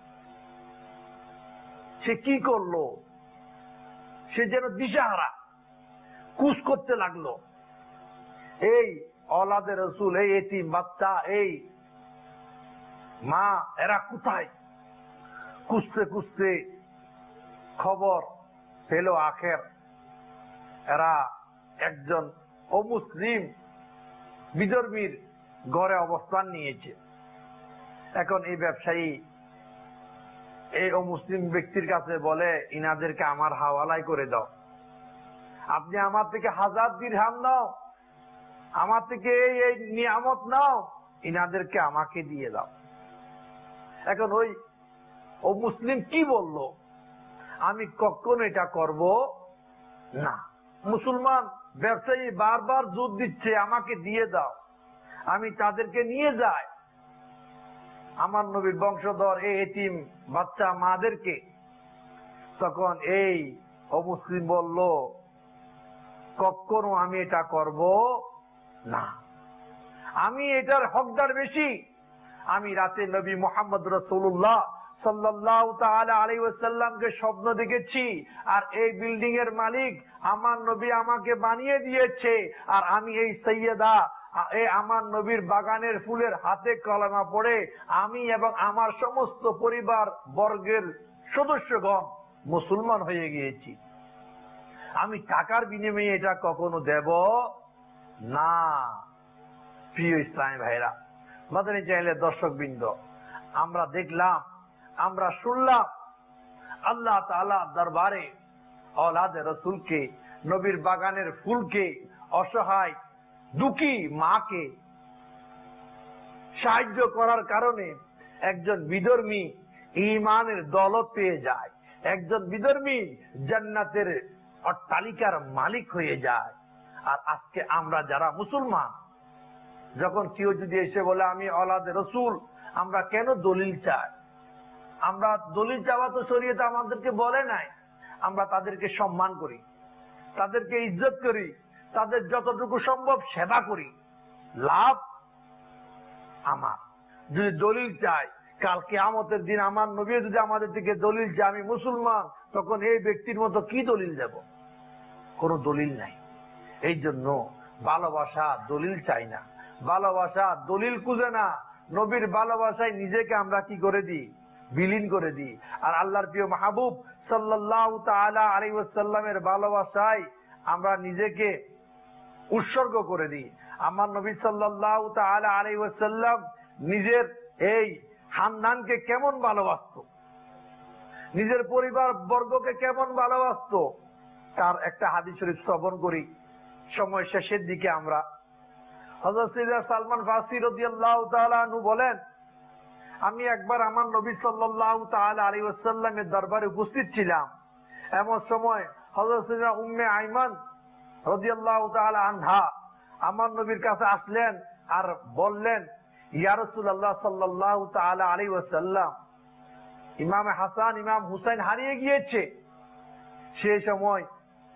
সে কি করলো, সে যেন দিশাহারা, কুশ করতে লাগলো। এই औलादे रसूल, এই এতিম বাচ্চা, এই মা, এরা কোথায়? খুঁজতে খুঁজতে খবর পেল আখের এরা একজন অমুসলিম বিধর্মীর ঘরে অবস্থান নিয়েছে। এখন এই ব্যবসায়ী এই অমুসলিম ব্যক্তির কাছে বলে, ইনাদেরকে আমার হাওয়ালাই করে দাও, আপনি আমার থেকে হাজার দিরহাম নাও, আমার থেকে এই এই নিয়ামত নাও, ইনাদেরকে আমাকে দিয়ে দাও। এখন ওই ও মুসলিম কি বলল, আমি কখনো এটা করব না। মুসলমান ব্যবসায়ী বারবার জোর দিচ্ছে, আমাকে দিয়ে দাও, আমি তাদেরকে নিয়ে যাই আমার নবীর বংশধর এই এতিম বাচ্চা মাদেরকে। তখন এই অমুসলিম বলল, কখনো আমি এটা করব না, আমি এটার হকদার বেশি। আমি রাতে নবী মুহাম্মদ রাসূলুল্লাহ সাল্লাল্লাহু তাআলা আলাইহি ওয়াসাল্লামকে স্বপ্ন দেখেছি, আর এই বিল্ডিং এর মালিক আমার নবী আমাকে বানিয়ে দিয়েছে, আর আমি এই সৈয়দা এই আমার নবীর বাগানের ফুলের হাতে কলমা পড়ে আমি এবং আমার সমস্ত পরিবার বর্গের সদস্যগণ মুসলমান হয়ে গিয়েছি। আমি টাকার বিনিময়ে এটা কখনো দেব না। প্রিয় ইসলামী ভাইরা, মাদানী চ্যানেলের দর্শক বৃন্দ, আমরা দেখলাম, আমরা শুনলাম আল্লাহ তাআলা দরবারে औलादे রসুলকে, নবীর বাগানের ফুলকে, অসহায় দুঃখী মাকে সাহায্য করার কারণে একজন বিধর্মী ঈমানের দৌলত পেয়ে যায়, একজন বিধর্মী জান্নাতের অট্টালিকার মালিক হয়ে যায়। আর আজকে আমরা যারা মুসলমান, যখন কেউ যদি এসে বলে আমি औलादे রসুল, আমরা কেন দলিল চাই? আমরা দলিল চাওয়া তো শরীয়ত আমাদেরকে বলে নাই। আমরা তাদেরকে সম্মান করি, তাদেরকে ইজ্জত করি, তাদের যতটুকু সম্ভব সেবা করি। লাভ আমার। যদি দলিল চাই, কাল কিয়ামতের দিন আমার নবী যদি আমাদের দিকে দলিল চাই আমি মুসলমান, তখন এই ব্যক্তির মতো কি দলিল দেব? কোনো দলিল নাই। এই জন্য ভালোবাসা দলিল চাই না, ভালোবাসা দলিল খুঁজে না, নবীর ভালোবাসায় নিজেকে আমরা কি করে দিই? বিলীন করে দিই। আর আল্লাহর প্রিয় মাহবুব সাল্লাল্লাহু তাআলা আলাইহি ওয়াসাল্লামের ভালোবাসায় আমরা নিজেকে উৎসর্গ করে দিই। আমার নবী সাল্লাল্লাহু তাআলা আলাইহি ওয়াসাল্লাম নিজের এই খানদানকে কেমন ভালোবাসতো, নিজের পরিবার বর্গকে কেমন ভালোবাসতো, তার একটা হাদিস শরীফ শ্রবণ করি সময় শেষের দিকে আমরা। হযরত সাইয়েদনা সালমান ফারসি রাদিয়াল্লাহু তাআলা আনহু বলেন, আমি একবার আমার নবী সাল্লাল্লাহু তাআলা আলাইহি ওয়াসাল্লামের দরবারে উপস্থিত ছিলাম। এমন সময় হযরত সাইয়েদনা উম্মে আইমান রাদিয়াল্লাহু তাআলা আনহা আমার নবীর কাছে আসলেন আর বললেন, ইয়া রাসূলুল্লাহ সাল্লাল্লাহু তাআলা আলাইহি ওয়াসাল্লাম, ইমাম হাসান ইমাম হুসাইন হারিয়ে গিয়েছে। সেই সময়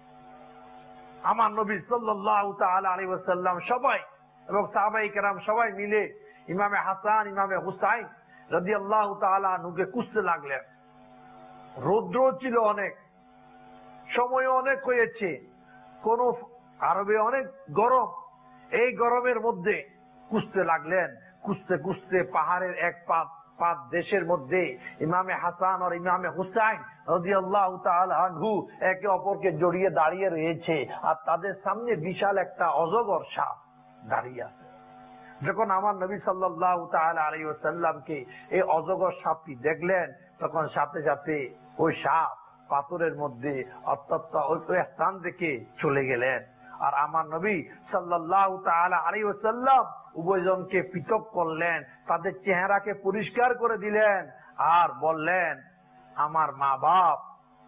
আমার নবী সাল্লাল্লাহু তাআলা আলাইহি ওয়াসাল্লাম সবাই এবং সাহাবায়ে কেরাম সবাই মিলে ইমামে হাসান ইমামে হুসাইন রাদিয়াল্লাহু তাআলা আনহুকে খুঁজতে লাগলেন। রৌদ্র ছিল অনেক, সময় অনেক হয়েছে, কোন আরবে অনেক গরম, এই গরমের মধ্যে খুঁজতে লাগলেন। খুঁজতে খুঁজতে পাহাড়ের এক পাত পাত দেশের মধ্যে ইমামে হাসান আর ইমামে হুসাইন রাদিয়াল্লাহু তাআলা আনহু একে অপরকে জড়িয়ে দাঁড়িয়ে রয়েছে, আর তাদের সামনে বিশাল একটা অজগর সাপ দাঁড়িয়ে আছে। যখন আমার নবী সাল্লাল্লাহু তাআলা আলাইহি ওয়াসাল্লামকে এই অজগর সাপটি দেখলেন, তখন সাথে সাথে ওই সাপ পাথরের মধ্যে অর্থাৎ ওই স্থান থেকে চলে গেলেন। আর আমার নবী সাল্লাল্লাহু তাআলা আলাইহি ওয়াসাল্লাম উভয়জনকে পৃথক করলেন, তাদের চেহারাকে পরিষ্কার করে দিলেন আর বললেন, আমার মা বাপ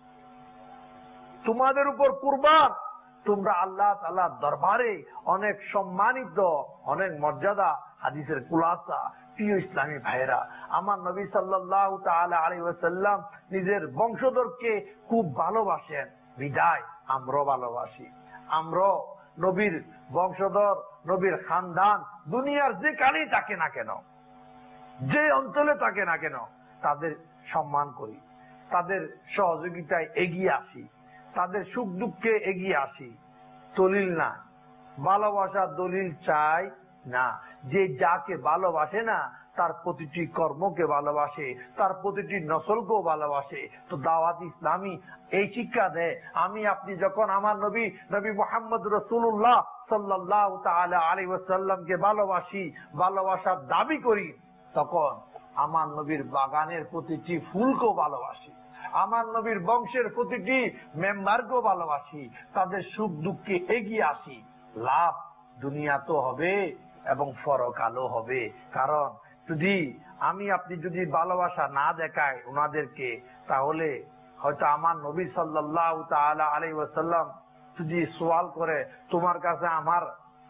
তোমাদের উপর কুরবান, তোমরা আল্লাহ তাআলার দরবারে অনেক সম্মানিত, অনেক মর্যাদা। হাদিসের খুলাসা প্রিয় ইসলামী ভাইরা, আমার নবী সাল্লাল্লাহু তাআলা আলাইহি ওয়াসাল্লাম নিজের বংশধরকে খুব ভালোবাসেন, বিদায় আমরাও ভালোবাসি। আমরাও নবীর বংশধর, নবীর খানদান দুনিয়ার যেখানেই থাকে না কেন, যে অঞ্চলে থাকে না কেন, তাদের সম্মান করি, তাদের সহযোগিতায় এগিয়ে আসি, তাদের সুখ দুঃখে এগিয়ে আসি। দলিল না, ভালোবাসার দলিল চাই না। যে যাকে ভালোবাসে না তার প্রতিটি কর্মকে ভালোবাসে, তার প্রতিটি নসলকেও ভালোবাসে। তো দাওয়াত ইসলামী এই শিক্ষা দেয়, আমি আপনি যখন আমার নবী নবী মুহাম্মদ রাসূলুল্লাহ সাল্লাল্লাহু তাআলা আলাইহি ওয়াসাল্লামকে ভালোবাসি, ভালোবাসার দাবি করি, তখন আমার নবীর বাগানের প্রতিটি ফুলকেও ভালোবাসি, আমার নবীর বংশের প্রতিটি মেম্বারকেও ভালোবাসি, তাদের সুখ দুঃখে এগিয়ে আসি। লাভ দুনিয়া তো হবে এবং পরকালও হবে। কারণ যদি আমি আপনি যদি ভালোবাসা না দেখাই ওনাদেরকে, তাহলে হয়তো আমার নবী সাল্লাল্লাহু তাআলা আলাইহি ওয়াসাল্লাম যদি সওয়াল করে, তোমার কাছে আমার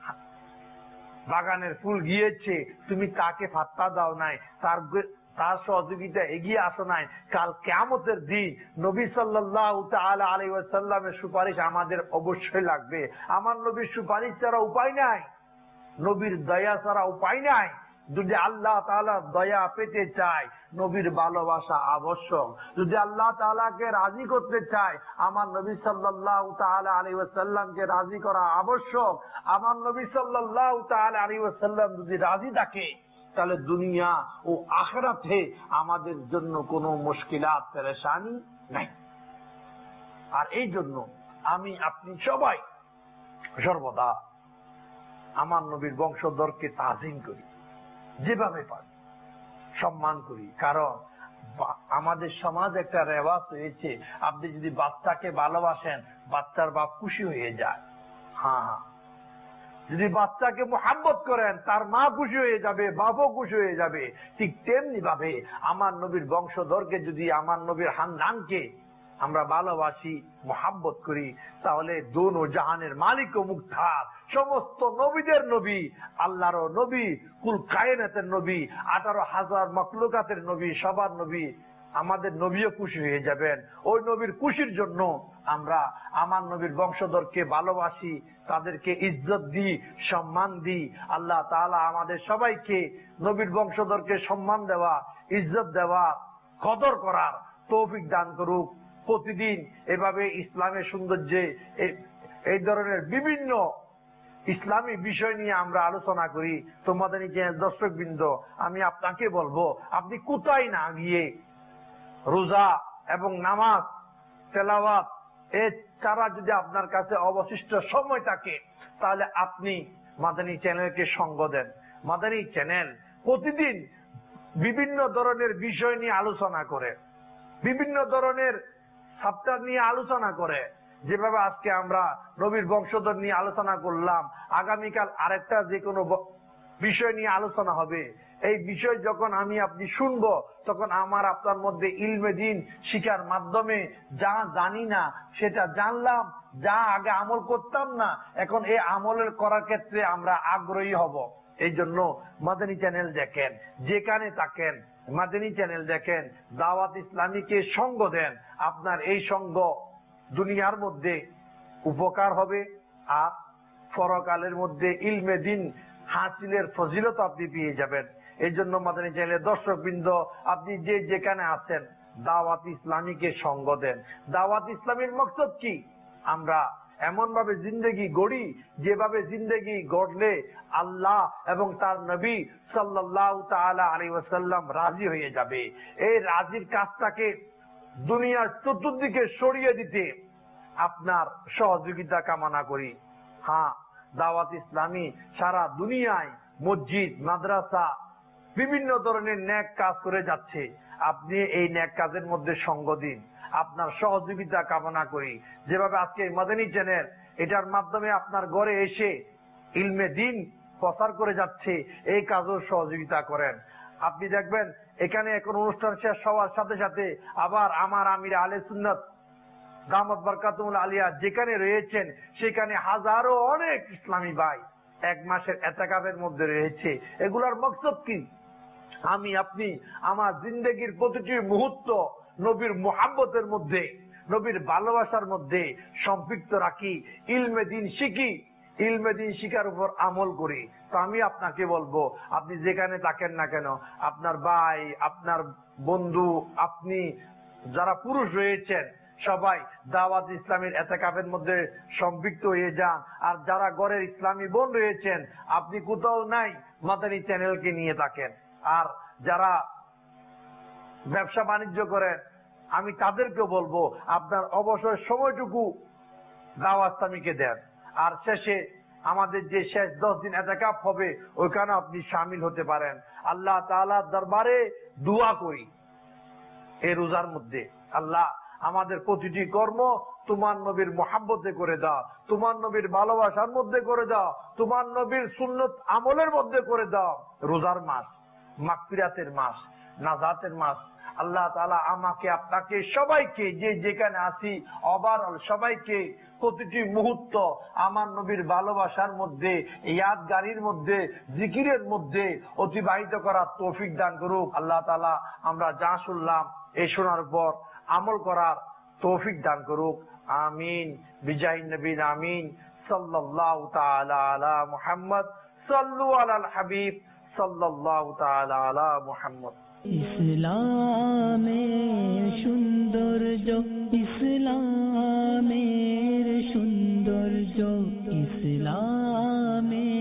বাগানের ফুল গিয়েছে, তুমি তাকে পাত্তা দাও নাই, তার তার সহযোগিতা এগিয়ে আসো নাই, কাল কিয়ামতের দিন নবী সাল্লাল্লাহু তাআলা আলাইহি ওয়াসাল্লামের সুপারিশ আমাদের অবশ্যই লাগবে। আমার নবীর সুপারিশ ছাড়া উপায় নাই, নবীর দয়া ছাড়া উপায় নাই। যদি আল্লাহ তাআলার দয়া পেতে চায়, নবীর ভালোবাসা আবশ্যক। যদি আল্লাহ তাআলাকে রাজি করতে চায়, আমার নবী সাল্লাল্লাহু তাআলা আলাইহি ওয়াসাল্লামকে রাজি করা আবশ্যক। আমার নবী সাল্লাল্লাহু তাআলা আলাইহি ওয়াসাল্লাম যদি রাজি থাকে, তাহলে দুনিয়া ও আখিরাতে আমাদের জন্য কোনো মুশকিলাত পেরেশানি নাই। আর এই জন্য আমি আপনি সবাই সর্বদা আমার নবীর বংশধরকে তাজিম করি, যেভাবে পারি সম্মান করি। কারণ আমাদের সমাজ একটা রেওয়াজ হয়েছে, আপনি যদি বাচ্চাকে ভালোবাসেন, বাচ্চার বাপ খুশি হয়ে যায়। হ্যাঁ হ্যাঁ, যদি বাচ্চাকে মোহাব্বত করেন, তার মা খুশি হয়ে যাবে, বাপও খুশি হয়ে যাবে। ঠিক তেমনি ভাবে আমার নবীর বংশধরকে যদি, আমার নবীর খানদানকে আমরা ভালোবাসি, মোহাব্বত করি, তাহলে দোনো জাহানের মালিক ও মুখতার, সমস্ত নবীদের নবী, আল্লাহর নবী, কুল কায়নাতের নবী, আঠারো হাজার মখলুকাতের নবী, সবার নবী, আমাদের নবীও খুশি হয়ে যাবেন। ওই নবীর খুশির জন্য আমরা আমার নবীর বংশধরকে ভালোবাসি, তাদেরকে ইজ্জত দিই, সম্মান দিই। আল্লাহ তাআলা আমাদের সবাইকে নবীর বংশধরকে সম্মান দেওয়া, ইজ্জত দেওয়া, কদর করার তৌফিক দান করুক। প্রতিদিন এভাবে ইসলামের সৌন্দর্যে এই ধরনের বিভিন্ন ইসলামী বিষয় নিয়ে আমরা আলোচনা করি। তোমাদের দর্শক বৃন্দ, আমি আপনাকে বলবো, আপনি কোথায় না গিয়ে রোজা এবং নামাজ তেলাওয়াত এ ছাড়া যদি আপনার কাছে অবশিষ্ট সময় থাকে, তাহলে আপনি মাদানী চ্যানেলকে সঙ্গ দেন। মাদানী চ্যানেল প্রতিদিন বিভিন্ন ধরনের বিষয় নিয়ে আলোচনা করে, বিভিন্ন ধরনের সাবজেক্ট নিয়ে আলোচনা করে। যেভাবে আজকে আমরা নবীর বংশধর নিয়ে আলোচনা করলাম, আগামীকাল আরেকটা যে কোনো বিষয় নিয়ে আলোচনা হবে। এই বিষয় যখন আমি আপনি শুনবো, তখন আমার আপনার মধ্যে ইলমে দ্বীন শিখার মাধ্যমে যা জানি না সেটা জানলাম, যা আগে আমল করতাম না এখন এই আমলের করার ক্ষেত্রে আমরা আগ্রহী হব। এই জন্য মাদানী চ্যানেল দেখেন, যেখানে থাকেন মাদানী চ্যানেল দেখেন, দাওয়াত ইসলামীকে সঙ্গ দেন। আপনার এই সঙ্গ দুনিয়ার মধ্যে উপকার হবে, আর পরকালের মধ্যে ইলমে দ্বীন হাসিলের ফজিলত আপনি পেয়ে যাবেন। এই জন্য মাদানী চ্যানেলের দর্শক বৃন্দ, আপনি যে যেখানে আছেন দাওয়াত ইসলামীকে সঙ্গ দেন। দাওয়াত ইসলামীর মকসদ কি? আমরা এমন ভাবে জিন্দেগি গড়ি যেভাবে জিন্দেগি গড়লে আল্লাহ এবং তার নবী সাল্লাল্লাহু তাআলা আলাইহি ওয়াসাল্লাম রাজি হয়ে যাবে। এই রাজির কাজটাকে দুনিয়ার চতুর্দিকে সরিয়ে দিতে আপনার সহযোগিতা কামনা করি। হ্যাঁ, দাওয়াত ইসলামী সারা দুনিয়ায় মসজিদ, মাদ্রাসা, বিভিন্ন ধরনের ন্যাক কাজ করে যাচ্ছে। আপনি এই ন্যাক কাজের মধ্যে সঙ্গ দিন, আপনার সহযোগিতা কামনা করি। যেভাবে আজকে মাদানী চ্যানেল এটার মাধ্যমে আপনার ঘরে এসে ইলমে দ্বীন প্রচার করে যাচ্ছে, এই কাজও সহযোগিতা করেন। আপনি দেখবেন এখানে এখন অনুষ্ঠান শেষ হওয়ার সাথে সাথে আবার আমার আমির আহলে সুন্নাত দামাত বারকাতুল আলিয়া যেখানে রয়েছেন সেখানে হাজারো অনেক ইসলামী ভাই এক মাসের এতেকাফের মধ্যে রয়েছে। এগুলার মকসদ কি? আমি আপনি আমার জিন্দেগির প্রতিটি মুহূর্ত নবীর মুহাব্বতের মধ্যে, নবীর ভালোবাসার মধ্যে সম্পৃক্ত রাখি, ইলমে দ্বীন শিখি, ইলমে দ্বীন শিখার উপর আমল করি। তো আমি আপনাকে বলবো, আপনি যেখানে থাকেন না কেন, আপনার ভাই, আপনার বন্ধু, আপনি যারা পুরুষ রয়েছেন সবাই দাওয়াত ইসলামের এতেকাফের মধ্যে সম্পৃক্ত হয়ে যান। আর যারা ঘরের ইসলামী বোন রয়েছেন, আপনি কোথাও নাই মাদানী চ্যানেলকে নিয়ে থাকেন। আর যারা ব্যবসা বাণিজ্য করেন, আমি তাদেরকে বলবো আপনার অবসর সময়টুকু দাওয়াত ইসলামীকে দেন। আর শেষে আমাদের যে শেষ দশ দিন এতেকাফ হবে ওইখানে আপনি শামিল হতে পারেন। আল্লাহ তাআলার দরবারে দোয়া করি এই রোজার মধ্যে, আল্লাহ আমাদের প্রতিটি কর্ম তোমার নবীর মুহাব্বতে করে দাও, তোমার নবীর ভালোবাসার মধ্যে করে দাও, তোমার নবীর সুন্নত আমলের মধ্যে করে দাও। রোজার মাস, মাগফিরাতের মাস, নাজাতের মাস। আল্লাহ তাআলা আমাকে, আপনাকে, সবাইকে যে যেখানে আছি ওভারঅল সবাইকে প্রতিটি মুহূর্ত আমার নবীর ভালোবাসার মধ্যে, ইয়াদগারির মধ্যে, জিকিরের মধ্যে অতিবাহিত করার তৌফিক দান করুক। আল্লাহ তাআলা আমরা যা শুনলাম এই শোনার পর আমল করার তৌফিক দান করুক। আমিন বিজাহিন নবীন আমিন। সাল্লাল্লাহু তাআলা আলা মুহাম্মদ, সাল্লু আলাল হাবিব, সাল্লাল্লাহু তাআলা আলা মুহাম্মদ। ইসলামের সৌন্দর্য, ইসলামের সৌন্দর্য, ইসলামের